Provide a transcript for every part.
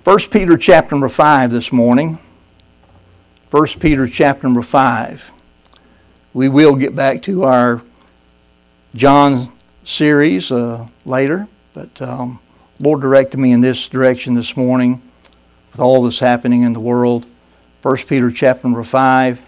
1 Peter chapter number 5 this morning. 1 Peter chapter number 5. We will get back to our John series later, but Lord directed me in this direction this morning with all that's happening in the world. 1 Peter chapter number 5.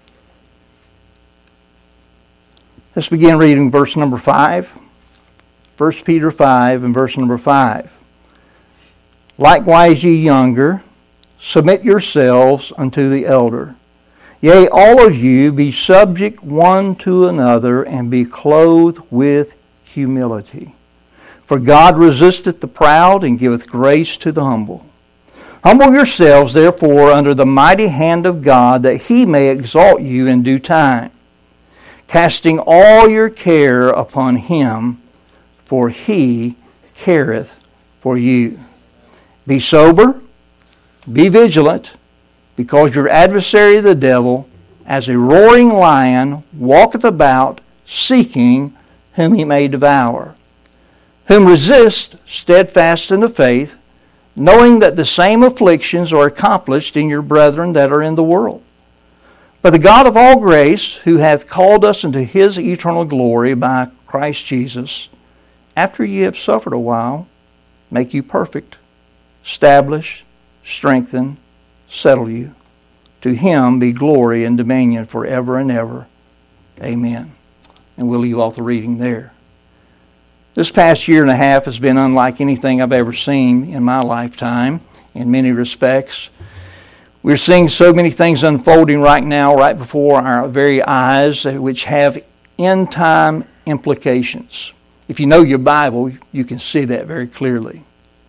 Let's begin reading verse number 5. 1 Peter 5 and verse number 5. Likewise, ye younger, submit yourselves unto the elder. Yea, all of you be subject one to another, and be clothed with humility. For God resisteth the proud, and giveth grace to the humble. Humble yourselves, therefore, under the mighty hand of God, that He may exalt you in due time, casting all your care upon Him, for He careth for you. Be sober, be vigilant, because your adversary the devil, as a roaring lion, walketh about, seeking whom he may devour. Whom resist steadfast in the faith, knowing that the same afflictions are accomplished in your brethren that are in the world. But the God of all grace, who hath called us into His eternal glory by Christ Jesus, after ye have suffered a while, make you perfect, establish, strengthen, settle you. To Him be glory and dominion forever and ever. Amen. And we'll leave off the reading there. This past year and a half has been unlike anything I've ever seen in my lifetime in many respects. We're seeing so many things unfolding right now, right before our very eyes, which have end-time implications. If you know your Bible, you can see that very clearly.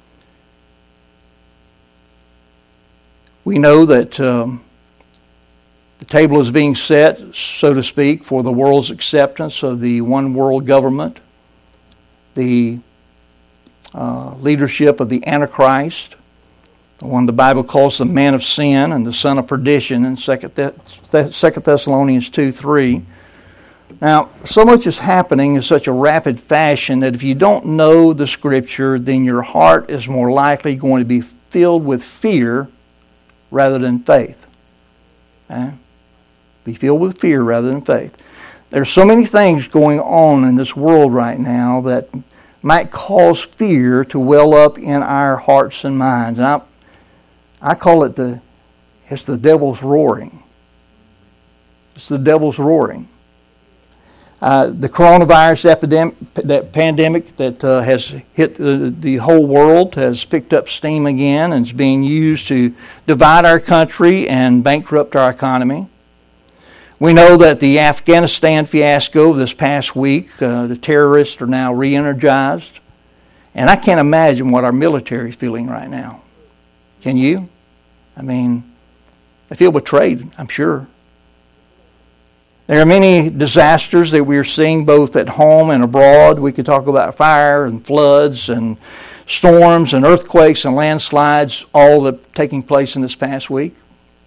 We know that the table is being set, so to speak, for the world's acceptance of the one world government, the leadership of the Antichrist, the one the Bible calls the man of sin and the son of perdition in 2 Thessalonians 2:3. Now, so much is happening in such a rapid fashion that if you don't know the Scripture, then your heart is more likely going to be filled with fear rather than faith. Be filled with fear rather than faith. There's so many things going on in this world right now that might cause fear to well up in our hearts and minds. And I call it it's the devil's roaring. It's the devil's roaring. The coronavirus epidemic, that pandemic that has hit the whole world, has picked up steam again and is being used to divide our country and bankrupt our economy. We know that the Afghanistan fiasco this past week, the terrorists are now re-energized. And I can't imagine what our military is feeling right now. Can you? I mean, they feel betrayed, I'm sure. There are many disasters that we are seeing both at home and abroad. We could talk about fire and floods and storms and earthquakes and landslides, all that taking place in this past week,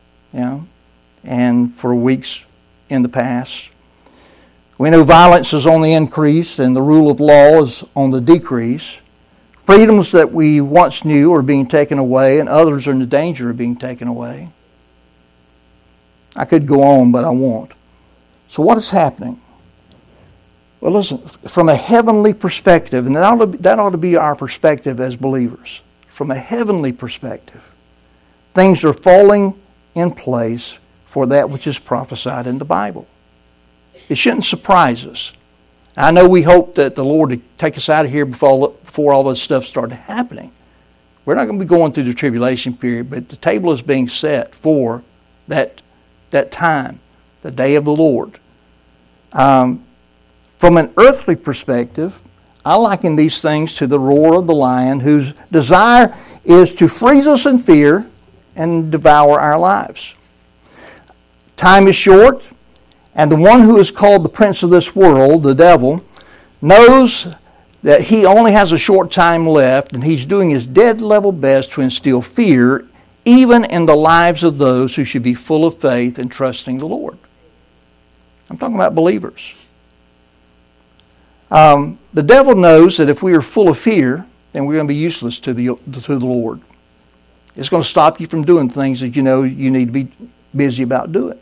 and for weeks in the past. We know violence is on the increase and the rule of law is on the decrease. Freedoms that we once knew are being taken away, and others are in the danger of being taken away. I could go on, but I won't. So what is happening? Well, listen, from a heavenly perspective, and that ought to be our perspective as believers. From a heavenly perspective, things are falling in place for that which is prophesied in the Bible. It shouldn't surprise us. I know we hope that the Lord would take us out of here before all this stuff started happening. We're not going to be going through the tribulation period, but the table is being set for that time, the day of the Lord. From an earthly perspective, I liken these things to the roar of the lion, whose desire is to freeze us in fear and devour our lives. Time is short, and the one who is called the prince of this world, the devil, knows that he only has a short time left, and he's doing his dead level best to instill fear even in the lives of those who should be full of faith and trusting the Lord. I'm talking about believers. The devil knows that if we are full of fear, then we're going to be useless to the Lord. It's going to stop you from doing things that you know you need to be busy about doing.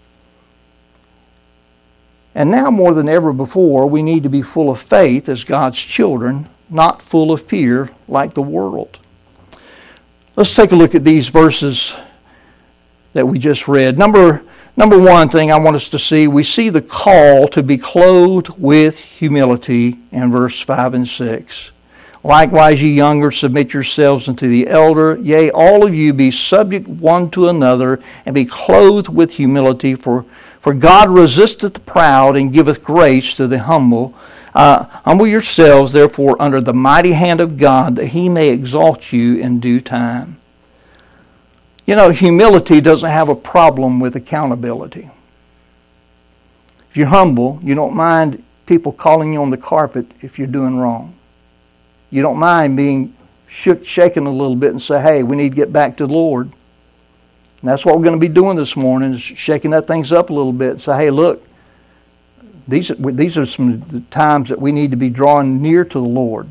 And now more than ever before, we need to be full of faith as God's children, not full of fear like the world. Let's take a look at these verses that we just read. Number one thing I want us to see, we see the call to be clothed with humility in verse 5 and 6. Likewise, ye younger, submit yourselves unto the elder. Yea, all of you be subject one to another, and be clothed with humility. For God resisteth the proud, and giveth grace to the humble. Humble yourselves, therefore, under the mighty hand of God, that He may exalt you in due time. You know, humility doesn't have a problem with accountability. If you're humble, you don't mind people calling you on the carpet if you're doing wrong. You don't mind being shaken a little bit and say, hey, we need to get back to the Lord. And that's what we're going to be doing this morning, is shaking that things up a little bit and say, hey, look, these are some of the times that we need to be drawing near to the Lord.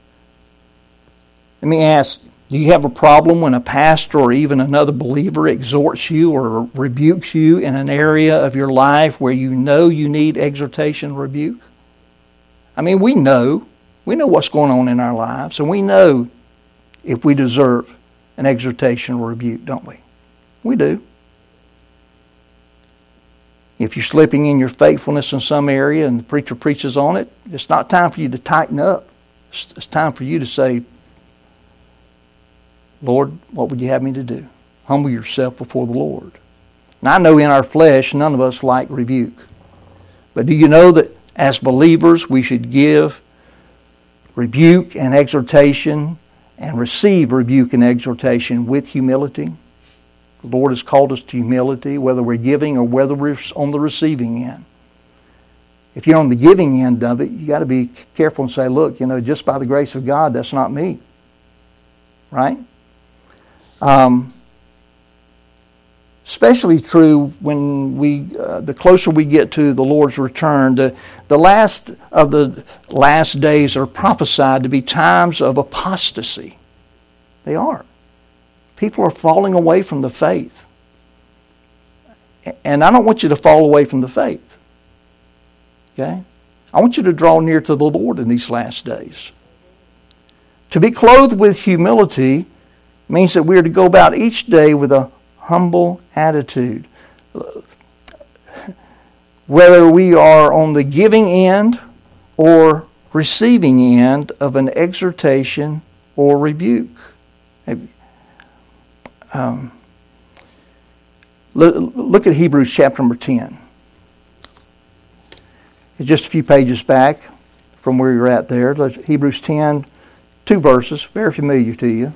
Let me ask, do you have a problem when a pastor or even another believer exhorts you or rebukes you in an area of your life where you know you need exhortation, rebuke? I mean, we know what's going on in our lives, and we know if we deserve an exhortation or rebuke, don't we? We do. If you're slipping in your faithfulness in some area and the preacher preaches on it, it's not time for you to tighten up. It's time for you to say, Lord, what would you have me to do? Humble yourself before the Lord. Now, I know in our flesh, none of us like rebuke. But do you know that as believers, we should give rebuke and exhortation and receive rebuke and exhortation with humility? The Lord has called us to humility, whether we're giving or whether we're on the receiving end. If you're on the giving end of it, you got to be careful and say, look, just by the grace of God, that's not me. Right? Especially true when the closer we get to the Lord's return. The last of the last days are prophesied to be times of apostasy. They are. People are falling away from the faith. And I don't want you to fall away from the faith. Okay? I want you to draw near to the Lord in these last days. To be clothed with humility means that we are to go about each day with a humble attitude. Whether we are on the giving end or receiving end of an exhortation or rebuke. Look at Hebrews chapter number 10. It's just a few pages back from where you're at there. Hebrews 10, 2 verses, very familiar to you.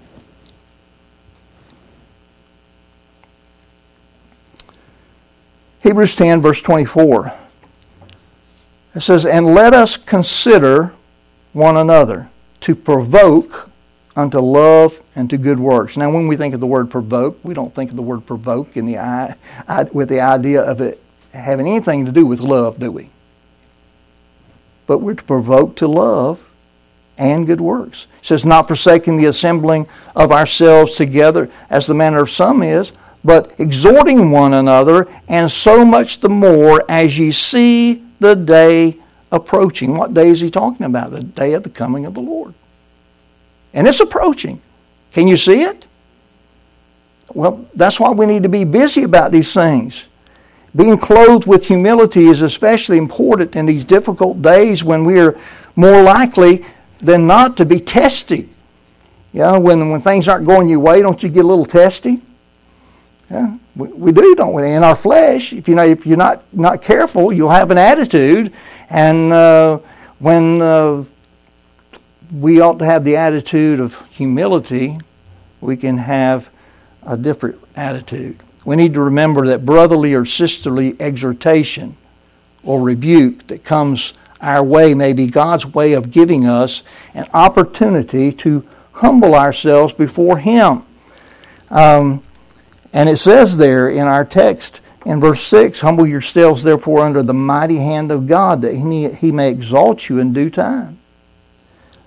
Hebrews 10, verse 24. It says, and let us consider one another to provoke unto love and to good works. Now, when we think of the word provoke, we don't think of the word provoke with the idea of it having anything to do with love, do we? But we're to provoke to love and good works. It says, not forsaking the assembling of ourselves together, as the manner of some is, but exhorting one another, and so much the more as ye see the day approaching. What day is he talking about? The day of the coming of the Lord. And it's approaching. Can you see it? Well, that's why we need to be busy about these things. Being clothed with humility is especially important in these difficult days when we are more likely than not to be tested. When things aren't going your way, don't you get a little testy? Yeah, we do, don't we? In our flesh, if you're not careful, you'll have an attitude, and when we ought to have the attitude of humility, we can have a different attitude. We need to remember that brotherly or sisterly exhortation or rebuke that comes our way may be God's way of giving us an opportunity to humble ourselves before Him. And it says there in our text in verse 6, humble yourselves therefore under the mighty hand of God, that He may exalt you in due time.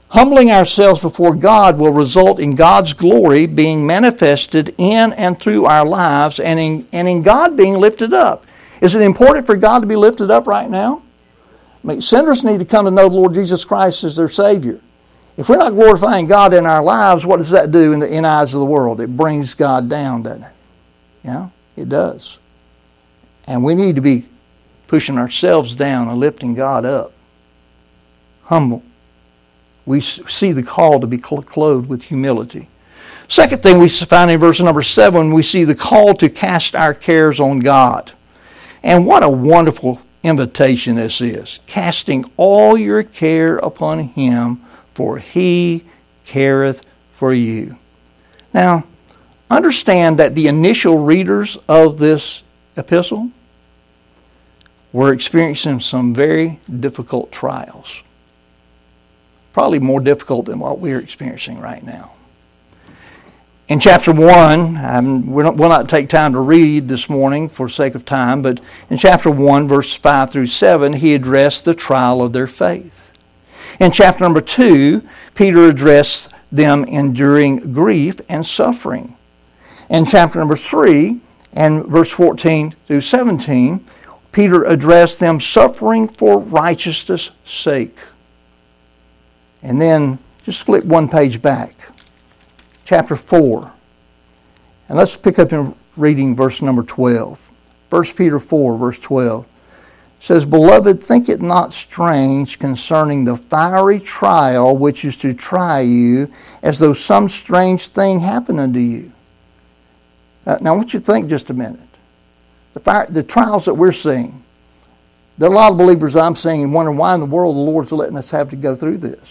Humbling ourselves before God will result in God's glory being manifested in and through our lives and in God being lifted up. Is it important for God to be lifted up right now? I mean, sinners need to come to know the Lord Jesus Christ as their Savior. If we're not glorifying God in our lives, what does that do in the eyes of the world? It brings God down, doesn't it? Yeah, it does. And we need to be pushing ourselves down and lifting God up. Humble. We see the call to be clothed with humility. Second thing we find in verse number 7, we see the call to cast our cares on God. And what a wonderful invitation this is. Casting all your care upon Him, for He careth for you. Now, understand that the initial readers of this epistle were experiencing some very difficult trials. Probably more difficult than what we're experiencing right now. In chapter 1, we'll not take time to read this morning for sake of time, but in chapter 1, verse 5 through 7, he addressed the trial of their faith. In chapter number 2, Peter addressed them enduring grief and suffering. In chapter number 3, and verse 14 through 17, Peter addressed them suffering for righteousness' sake. And then just flip one page back. Chapter 4. And let's pick up in reading verse number 12. 1 Peter 4, verse 12. It says, Beloved, think it not strange concerning the fiery trial which is to try you, as though some strange thing happened unto you. Now I want you to think just a minute. The trials that we're seeing. There are a lot of believers I'm seeing and wondering why in the world the Lord's letting us have to go through this.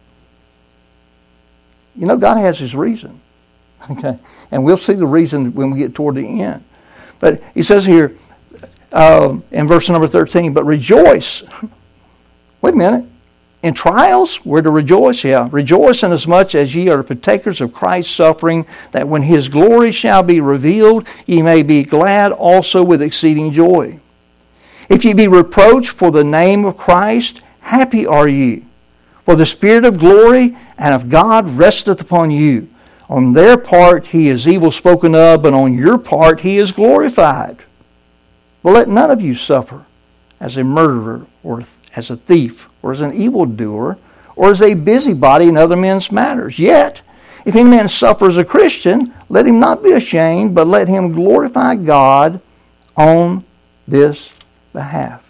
You know, God has His reason. Okay, and we'll see the reason when we get toward the end. But he says here in verse number 13, but rejoice. Wait a minute. In trials, we're to rejoice. Yeah, rejoice inasmuch as ye are partakers of Christ's suffering, that when His glory shall be revealed, ye may be glad also with exceeding joy. If ye be reproached for the name of Christ, happy are ye. For the Spirit of glory and of God resteth upon you. On their part He is evil spoken of, but on your part He is glorified. But let none of you suffer as a murderer, or as a thief, or as an evildoer, or as a busybody in other men's matters. Yet, if any man suffer as a Christian, let him not be ashamed, but let him glorify God on this behalf.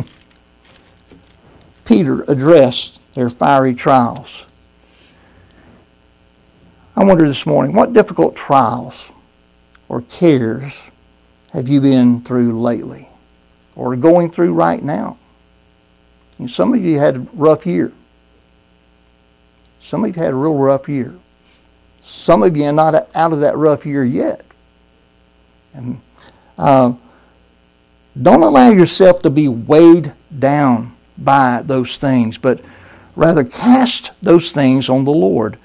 Peter addressed their fiery trials. I wonder this morning, what difficult trials or cares have you been through lately or going through right now? And some of you had a rough year. Some of you had a real rough year. Some of you are not out of that rough year yet. And don't allow yourself to be weighed down by those things, but rather cast those things on the Lord.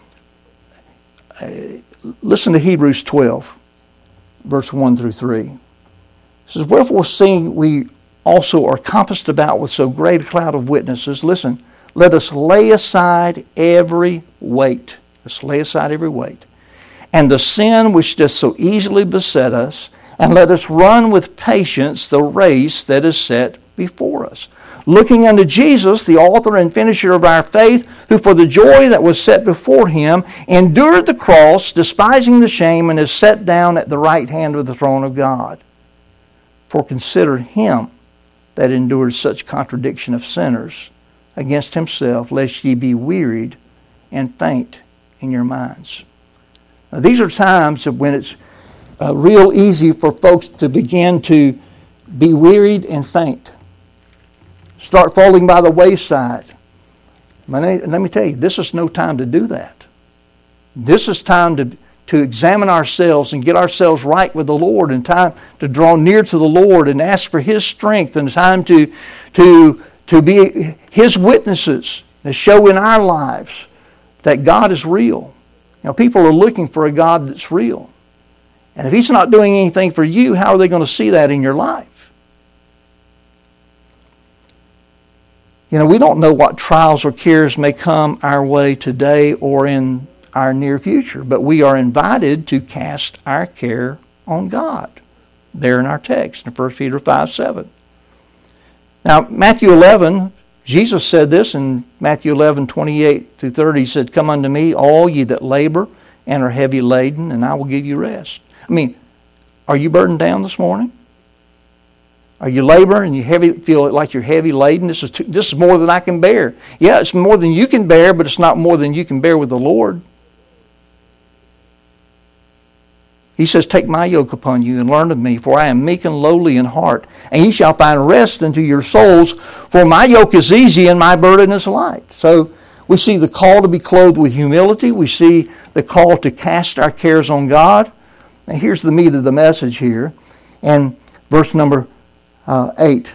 Listen to Hebrews 12, verse 1 through 3. It says, Wherefore, seeing we also are compassed about with so great a cloud of witnesses, listen, let us lay aside every weight. Let's lay aside every weight. And the sin which does so easily beset us, and let us run with patience the race that is set before us. Looking unto Jesus, the author and finisher of our faith, who for the joy that was set before Him endured the cross, despising the shame, and is set down at the right hand of the throne of God. For consider Him that endured such contradiction of sinners against Himself, lest ye be wearied and faint in your minds. Now, these are times when it's real easy for folks to begin to be wearied and faint. Start falling by the wayside. Let me tell you, this is no time to do that. This is time to examine ourselves and get ourselves right with the Lord, and time to draw near to the Lord and ask for His strength, and time to be His witnesses, to show in our lives that God is real. You know, people are looking for a God that's real. And if He's not doing anything for you, how are they going to see that in your life? We don't know what trials or cares may come our way today or in our near future, but we are invited to cast our care on God. There in our text, in 1 Peter 5:7. Now, Matthew 11, Jesus said this in Matthew 11:28-30. He said, "Come unto me, all ye that labor and are heavy laden, and I will give you rest." Are you burdened down this morning? Are you laboring and you feel like you're heavy laden? This is more than I can bear. Yeah, it's more than you can bear, but it's not more than you can bear with the Lord. He says, "Take my yoke upon you and learn of me, for I am meek and lowly in heart, and ye shall find rest unto your souls, for my yoke is easy and my burden is light." So we see the call to be clothed with humility. We see the call to cast our cares on God. Now here's the meat of the message here. And verse number 8.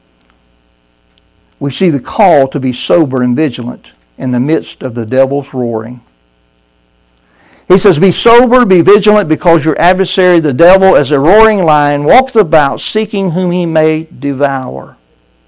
We see the call to be sober and vigilant in the midst of the devil's roaring. He says, "Be sober, be vigilant, because your adversary, the devil, as a roaring lion, walketh about, seeking whom he may devour."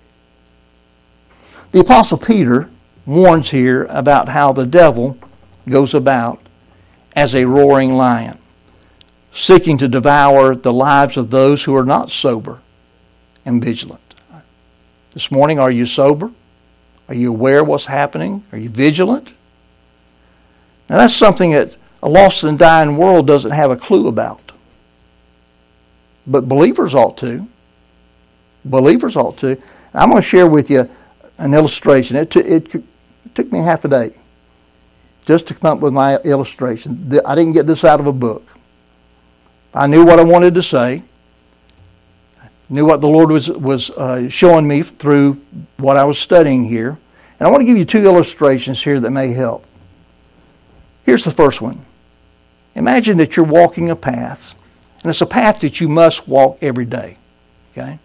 The Apostle Peter warns here about how the devil goes about as a roaring lion, seeking to devour the lives of those who are not sober and vigilant. This morning, are you sober? Are you aware of what's happening? Are you vigilant? Now that's something that a lost and dying world doesn't have a clue about. But believers ought to. Believers ought to. I'm going to share with you an illustration. It took me half a day just to come up with my illustration. I didn't get this out of a book. I knew what I wanted to say. I knew what the Lord was showing me through what I was studying here. And I want to give you two illustrations here that may help. Here's the first one. Imagine that you're walking a path, and it's a path that you must walk every day. Okay?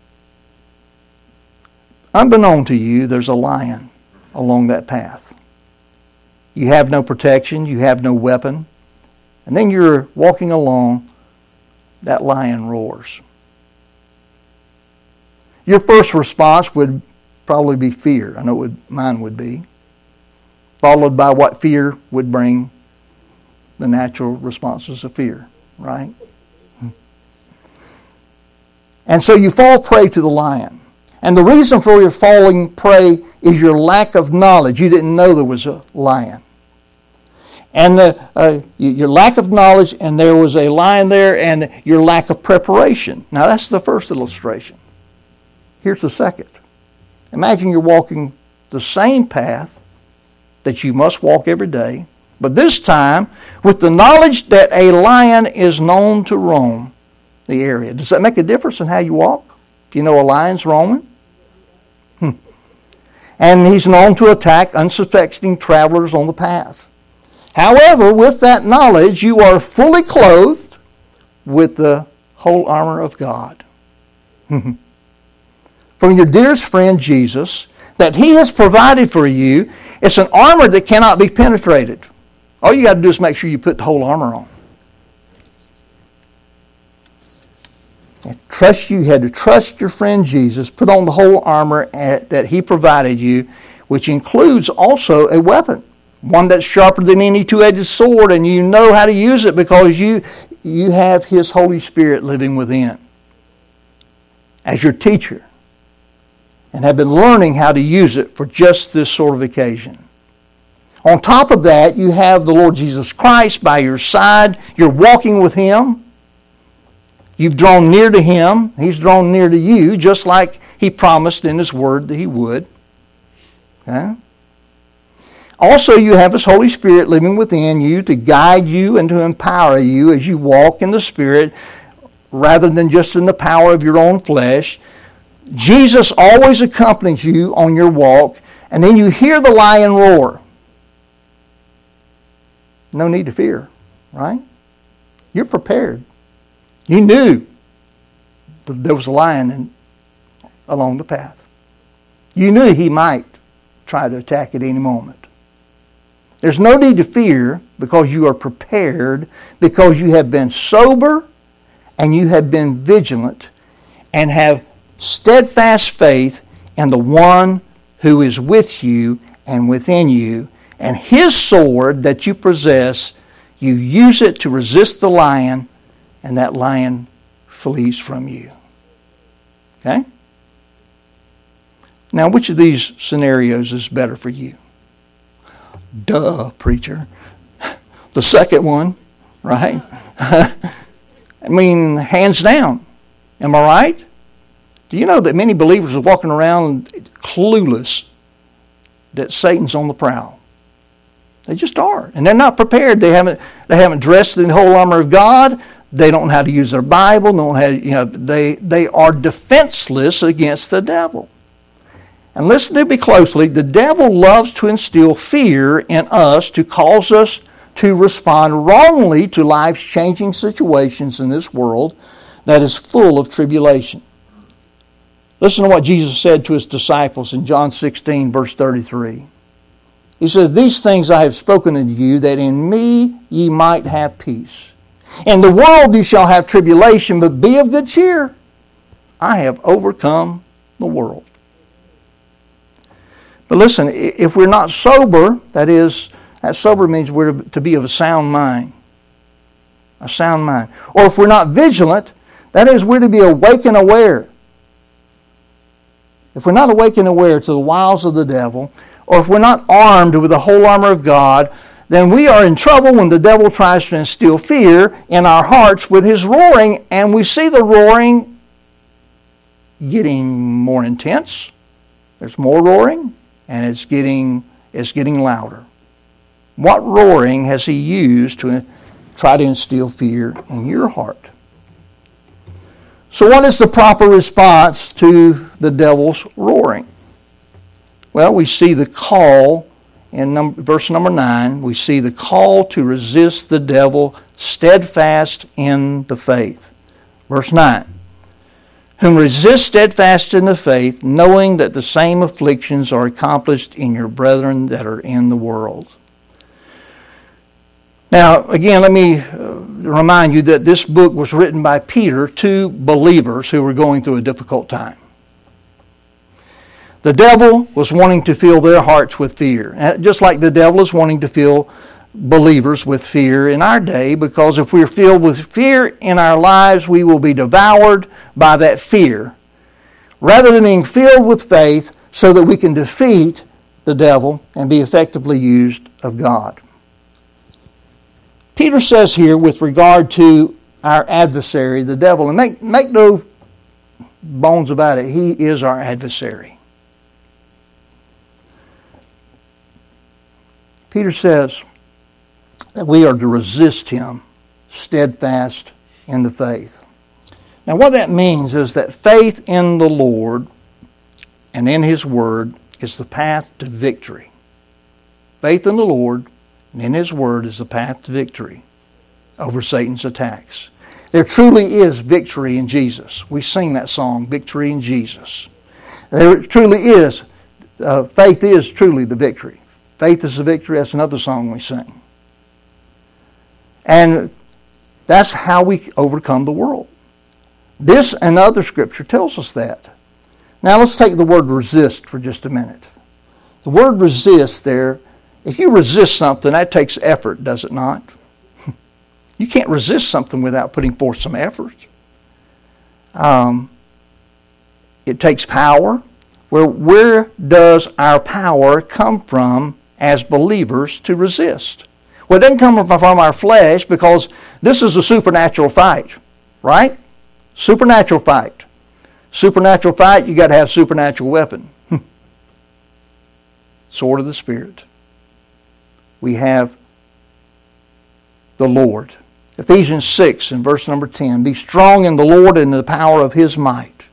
Unbeknown to you, there's a lion along that path. You have no protection, you have no weapon, and then you're walking along, that lion roars. Your first response would probably be fear. I know mine would be. Followed by what fear would bring, the natural responses of fear, right? And so you fall prey to the lion. And the reason for your falling prey is your lack of knowledge. You didn't know there was a lion. And your lack of knowledge, and there was a lion there, and your lack of preparation. Now that's the first illustration. Here's the second. Imagine you're walking the same path that you must walk every day, but this time with the knowledge that a lion is known to roam the area. Does that make a difference in how you walk? If you know a lion's roaming? And he's known to attack unsuspecting travelers on the path. However, with that knowledge, you are fully clothed with the whole armor of God. From your dearest friend Jesus, that he has provided for you. It's an armor that cannot be penetrated. All you got to do is make sure you put the whole armor on. You had to trust your friend Jesus, put on the whole armor that he provided you, which includes also a weapon, one that's sharper than any two-edged sword, and you know how to use it because you have his Holy Spirit living within as your teacher, and have been learning how to use it for just this sort of occasion. On top of that, you have the Lord Jesus Christ by your side. You're walking with him. You've drawn near to him. He's drawn near to you, just like he promised in his word that he would. Okay? Also, you have his Holy Spirit living within you to guide you and to empower you as you walk in the Spirit rather than just in the power of your own flesh. Jesus always accompanies you on your walk, and then you hear the lion roar. No need to fear, right? You're prepared. You knew that there was a lion along the path. You knew he might try to attack at any moment. There's no need to fear because you are prepared, because you have been sober and you have been vigilant and have steadfast faith in the one who is with you and within you, and his sword that you possess, you use it to resist the lion, and that lion flees from you. Okay? Now, which of these scenarios is better for you? Duh, preacher. The second one, right? I mean, hands down. Am I right? Do you know that many believers are walking around clueless that Satan's on the prowl? They just are. And they're not prepared. They haven't dressed in the whole armor of God. They don't know how to use their Bible. They are defenseless against the devil. And listen to me closely. The devil loves to instill fear in us to cause us to respond wrongly to life's changing situations in this world that is full of tribulation. Listen to what Jesus said to his disciples in John 16, verse 33. He says, "These things I have spoken unto you, that in me ye might have peace. In the world you shall have tribulation, but be of good cheer. I have overcome the world." But listen, if we're not sober, that sober means we're to be of a sound mind. A sound mind. Or if we're not vigilant, that is, we're to be awake and aware. If we're not awake and aware to the wiles of the devil, or if we're not armed with the whole armor of God, then we are in trouble when the devil tries to instill fear in our hearts with his roaring, and we see the roaring getting more intense. There's more roaring, and it's getting louder. What roaring has he used to try to instill fear in your heart? So what is the proper response to the devil's roaring? Well, we see the call in verse number 9. We see the call to resist the devil steadfast in the faith. Verse 9. "Whom resist steadfast in the faith, knowing that the same afflictions are accomplished in your brethren that are in the world." Now, again, let me remind you that this book was written by Peter to believers who were going through a difficult time. The devil was wanting to fill their hearts with fear, just like the devil is wanting to fill believers with fear in our day, because if we're filled with fear in our lives, we will be devoured by that fear, rather than being filled with faith so that we can defeat the devil and be effectively used of God. Peter says here with regard to our adversary, the devil, and make no bones about it, he is our adversary. Peter says that we are to resist him steadfast in the faith. Now what that means is that faith in the Lord and in his word is the path to victory. Faith in the Lord and in his word is the path to victory over Satan's attacks. There truly is victory in Jesus. We sing that song, Victory in Jesus. There truly is. Faith is truly the victory. Faith is the victory. That's another song we sing. And that's how we overcome the world. This and other scripture tells us that. Now let's take the word resist for just a minute. The word resist there, if you resist something, that takes effort, does it not? You can't resist something without putting forth some effort. It takes power. Where does our power come from as believers to resist? Well, it doesn't come from our flesh, because this is a supernatural fight, right? Supernatural fight. Supernatural fight, you got to have supernatural weapon. Sword of the Spirit. We have the Lord. Ephesians 6 and verse number 10. "Be strong in the Lord and in the power of his might."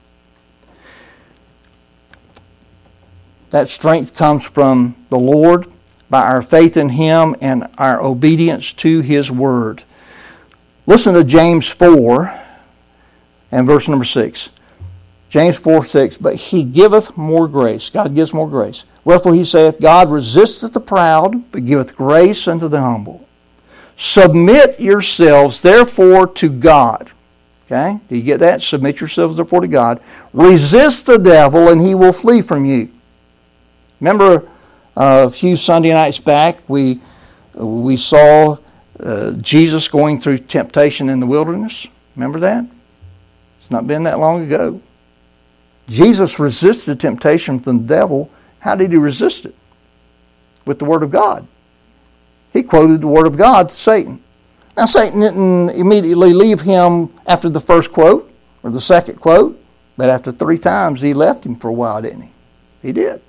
That strength comes from the Lord by our faith in him and our obedience to his word. Listen to James 4 and verse number 6. James 4:6. "But he giveth more grace." God gives more grace. "Wherefore he saith, God resisteth the proud, but giveth grace unto the humble. Submit yourselves therefore to God." Okay? Do you get that? Submit yourselves therefore to God. "Resist the devil, and he will flee from you." Remember a few Sunday nights back we saw Jesus going through temptation in the wilderness? Remember that? It's not been that long ago. Jesus resisted temptation from the devil. How did he resist it? With the Word of God. He quoted the Word of God to Satan. Now, Satan didn't immediately leave him after the first quote or the second quote, but after 3 times he left him for a while, didn't he? He did.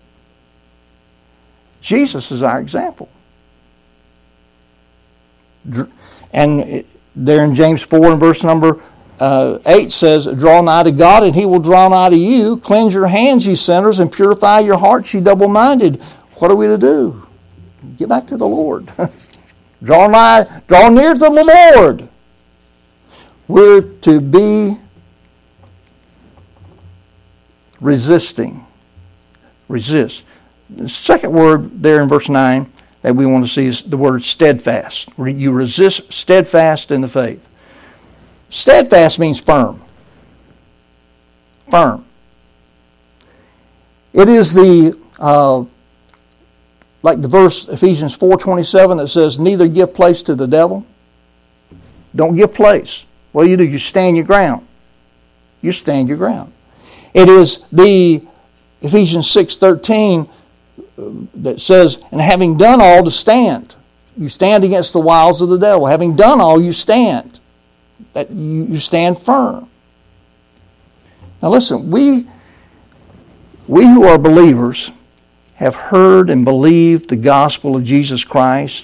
Jesus is our example. And there in James 4 and verse number 8 says, draw nigh to God and He will draw nigh to you. Cleanse your hands, ye sinners, and purify your hearts, ye double-minded. What are we to do? Get back to the Lord. Draw near to the Lord. We're to be resisting. Resist. The second word there in verse 9 that we want to see is the word steadfast. You resist steadfast in the faith. Steadfast means firm. Firm. It is like the verse Ephesians 4:27 that says, neither give place to the devil. Don't give place. What do? You stand your ground. You stand your ground. It is the Ephesians 6:13 that says, and having done all to stand. You stand against the wiles of the devil. Having done all, you stand. That you stand firm. Now listen, we who are believers have heard and believed the gospel of Jesus Christ,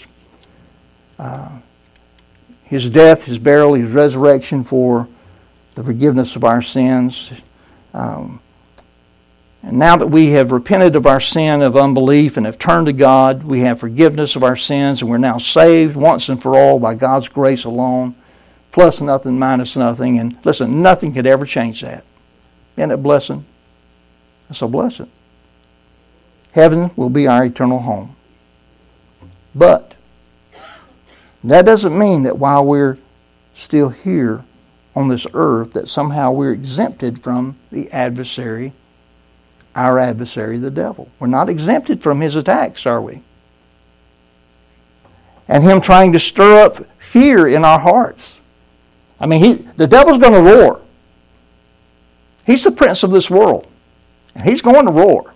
His death, His burial, His resurrection for the forgiveness of our sins. And now that we have repented of our sin of unbelief and have turned to God, we have forgiveness of our sins, and we're now saved once and for all by God's grace alone, plus nothing, minus nothing. And listen, nothing could ever change that. Isn't it a blessing? That's a blessing. Heaven will be our eternal home. But that doesn't mean that while we're still here on this earth that somehow we're exempted from the adversary, our adversary, the devil. We're not exempted from his attacks, are we? And him trying to stir up fear in our hearts. I mean, the devil's going to roar. He's the prince of this world. And he's going to roar.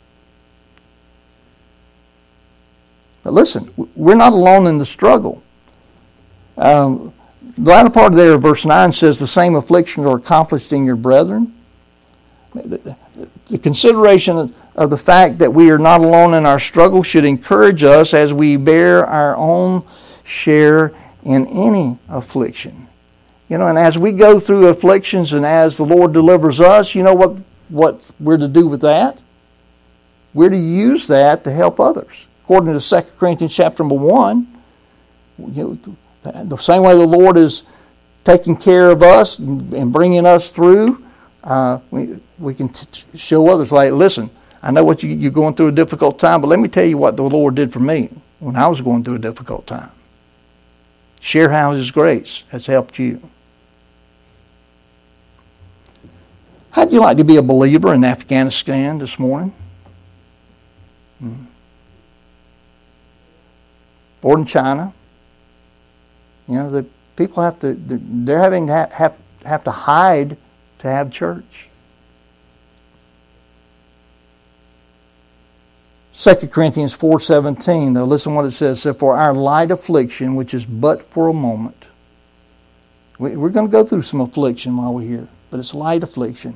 But listen, we're not alone in the struggle. The latter part there of verse 9 says, the same afflictions are accomplished in your brethren. The consideration of the fact that we are not alone in our struggle should encourage us as we bear our own share in any affliction. You know, and as we go through afflictions and as the Lord delivers us, you know what we're to do with that? We're to use that to help others. According to 2 Corinthians chapter number 1, the same way the Lord is taking care of us and bringing us through, we can show others, like, listen, I know what you're going through a difficult time, but let me tell you what the Lord did for me when I was going through a difficult time. Share how His grace has helped you. How'd you like to be a believer in Afghanistan this morning? Or in China? You know, the people they're having to have to hide to have church. 2 Corinthians 4:17, now listen what it says. So for our light affliction, which is but for a moment. We're going to go through some affliction while we're here, but it's light affliction.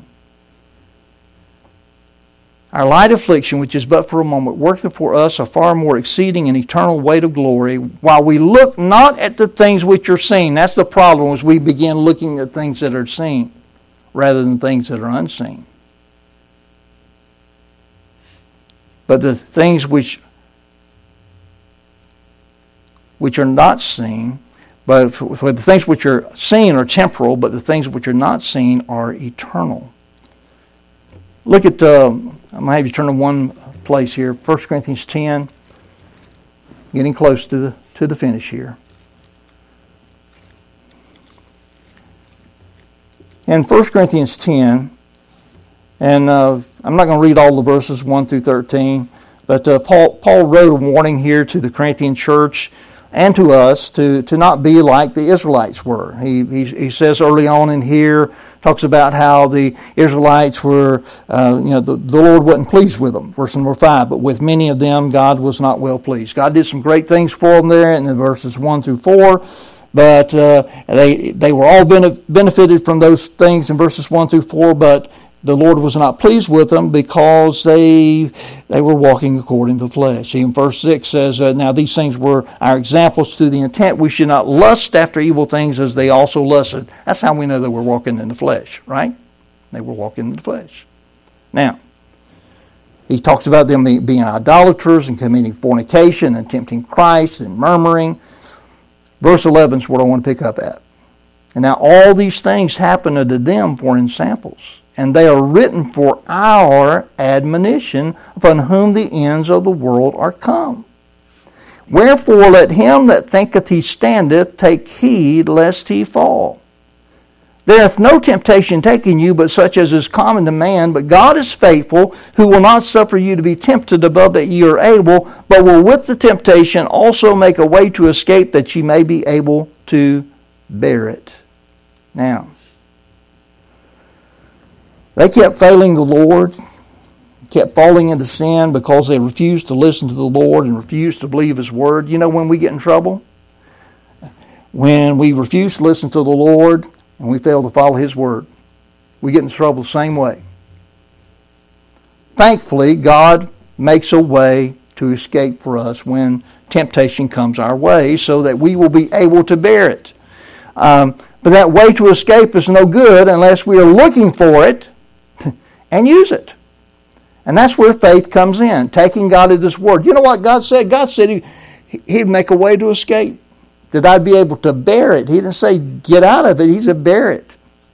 Our light affliction, which is but for a moment, worketh for us a far more exceeding and eternal weight of glory, while we look not at the things which are seen. That's the problem, as we begin looking at things that are seen rather than things that are unseen. But the things which are not seen, but for the things which are seen are temporal, but the things which are not seen are eternal. Look at, I'm going to have you turn to one place here, 1 Corinthians 10, getting close to the finish here. In 1 Corinthians 10, and I'm not going to read all the verses 1 through 13, But Paul wrote a warning here to the Corinthian church and to us to not be like the Israelites were. He says early on in here, talks about how the Israelites were, the Lord wasn't pleased with them, verse number 5. But with many of them, God was not well pleased. God did some great things for them there in the verses 1 through 4. But they were all benefited from those things in verses 1 through 4, but the Lord was not pleased with them because they were walking according to the flesh. Even verse 6 says, now these things were our examples to the intent we should not lust after evil things as they also lusted. That's how we know that we're walking in the flesh, right? They were walking in the flesh. Now, he talks about them being idolaters and committing fornication and tempting Christ and murmuring. Verse 11 is what I want to pick up at. And now all these things happen unto them for ensamples, and they are written for our admonition, upon whom the ends of the world are come. Wherefore let him that thinketh he standeth take heed lest he fall. There hath no temptation taken you, but such as is common to man. But God is faithful, who will not suffer you to be tempted above that ye are able, but will with the temptation also make a way to escape, that ye may be able to bear it. Now, they kept failing the Lord, kept falling into sin because they refused to listen to the Lord and refused to believe His Word. You know when we get in trouble? When we refuse to listen to the Lord and we fail to follow His Word. We get in trouble the same way. Thankfully, God makes a way to escape for us when temptation comes our way so that we will be able to bear it. But that way to escape is no good unless we are looking for it and use it. And that's where faith comes in, taking God at His Word. You know what God said? God said He'd make a way to escape, that I'd be able to bear it. He didn't say get out of it. He said bear it.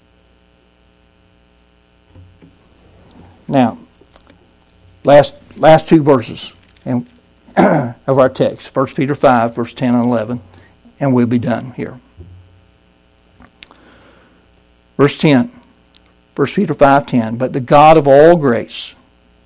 Now, last two verses of our text, 1 Peter 5, verse 10 and 11, and we'll be done here. Verse 10, 1 Peter 5:10, but the God of all grace.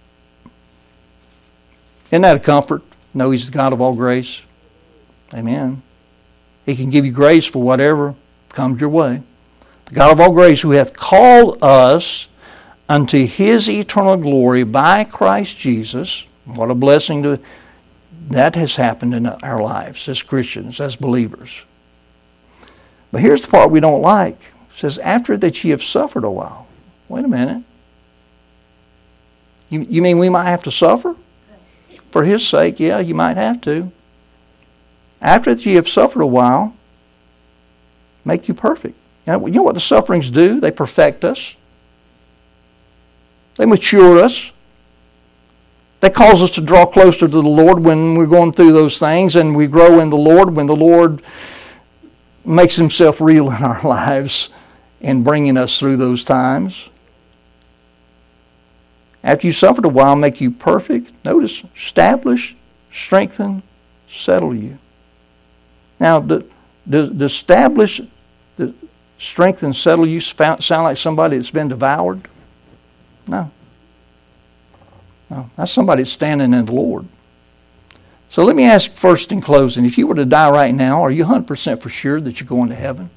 Isn't that a comfort? No, He's the God of all grace. Amen. He can give you grace for whatever comes your way. The God of all grace, who hath called us unto His eternal glory by Christ Jesus. What a blessing that has happened in our lives as Christians, as believers. But here's the part we don't like. It says, after that ye have suffered a while. Wait a minute. You mean we might have to suffer? For His sake, yeah, you might have to. After that ye have suffered a while, make you perfect. You know what the sufferings do? They perfect us. They mature us. They cause us to draw closer to the Lord when we're going through those things, and we grow in the Lord when the Lord makes Himself real in our lives and bringing us through those times. After you suffered a while, make you perfect. Notice, establish, strengthen, settle you. Now, does establish, strengthen, settle you sound like somebody that's been devoured? No. No, that's somebody that's standing in the Lord. So let me ask first in closing, if you were to die right now, are you 100% for sure that you're going to heaven?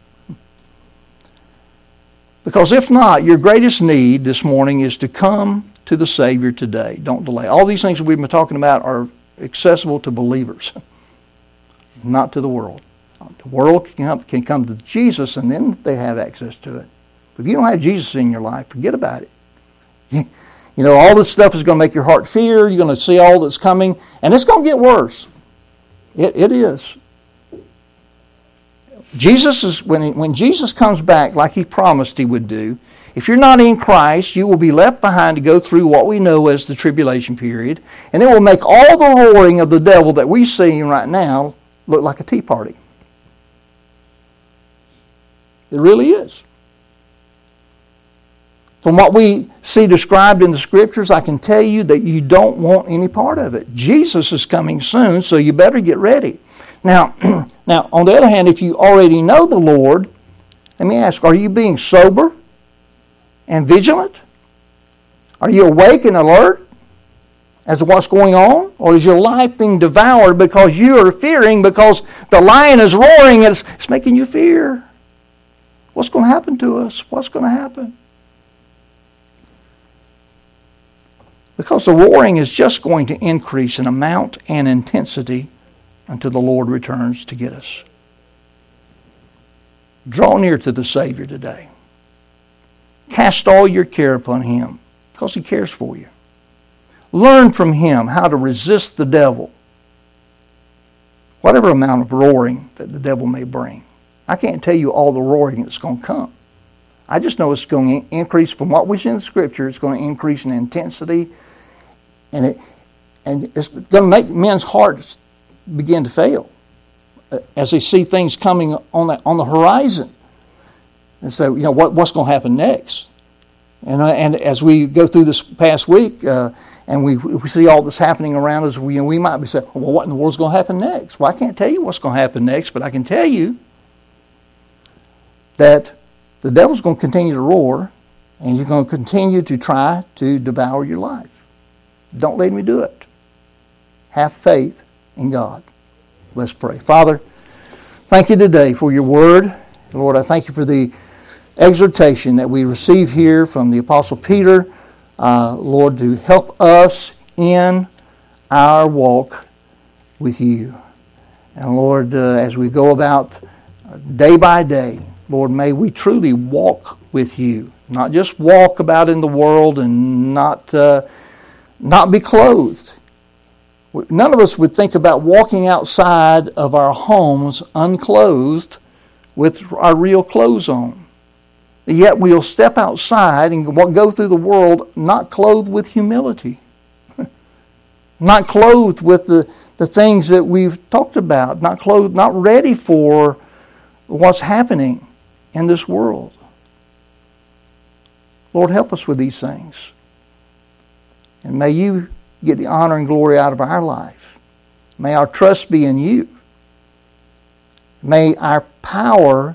Because if not, your greatest need this morning is to come to the Savior today. Don't delay. All these things we've been talking about are accessible to believers, not to the world. The world can come to Jesus and then they have access to it. But if you don't have Jesus in your life, forget about it. You know, all this stuff is going to make your heart fear. You're going to see all that's coming. And it's going to get worse. It is. Jesus is when Jesus comes back like He promised He would do, if you're not in Christ, you will be left behind to go through what we know as the tribulation period. And it will make all the roaring of the devil that we see right now look like a tea party. It really is. From what we see described in the Scriptures, I can tell you that you don't want any part of it. Jesus is coming soon, so you better get ready. Now, on the other hand, if you already know the Lord, let me ask, are you being sober and vigilant? Are you awake and alert? as to what's going on? Or is your life being devoured because you are fearing, because the lion is roaring and it's making you fear? What's going to happen to us? What's going to happen? Because the roaring is just going to increase in amount and intensity until the Lord returns to get us. Draw near to the Savior today. Cast all your care upon Him because He cares for you. Learn from Him how to resist the devil, whatever amount of roaring that the devil may bring. I can't tell you all the roaring that's going to come. I just know it's going to increase from what we see in the Scripture. It's going to increase in intensity, and it's going to make men's hearts begin to fail as they see things coming on the horizon. And so, what's going to happen next? And as we go through this past week, and we see all this happening around us, we might be saying, well, what in the world's going to happen next? Well, I can't tell you what's going to happen next, but I can tell you that the devil's going to continue to roar, and you're going to continue to try to devour your life. Don't let him do it. Have faith in God. Let's pray. Father, thank you today for your word. Lord, I thank you for the exhortation that we receive here from the Apostle Peter, Lord, to help us in our walk with you. And Lord, as we go about day by day, Lord, may we truly walk with you, not just walk about in the world and not be clothed. None of us would think about walking outside of our homes unclothed with our real clothes on. Yet we'll step outside and go through the world not clothed with humility, not clothed with the things that we've talked about, not ready for what's happening in this world. Lord, help us with these things. And may you get the honor and glory out of our life. May our trust be in you. May our power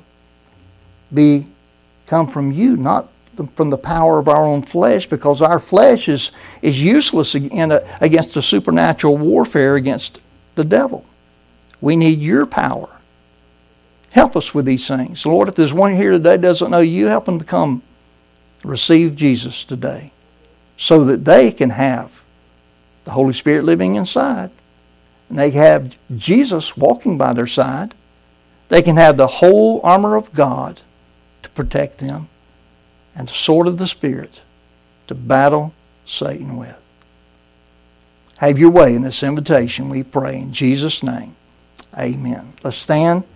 come from you, not from the power of our own flesh, because our flesh is useless against the supernatural warfare against the devil. We need your power. Help us with these things. Lord, if there's one here today that doesn't know you, help them receive Jesus today, so that they can have the Holy Spirit living inside, and they can have Jesus walking by their side. They can have the whole armor of God to protect them, and the sword of the Spirit to battle Satan with. Have your way in this invitation, we pray in Jesus' name. Amen. Let's stand.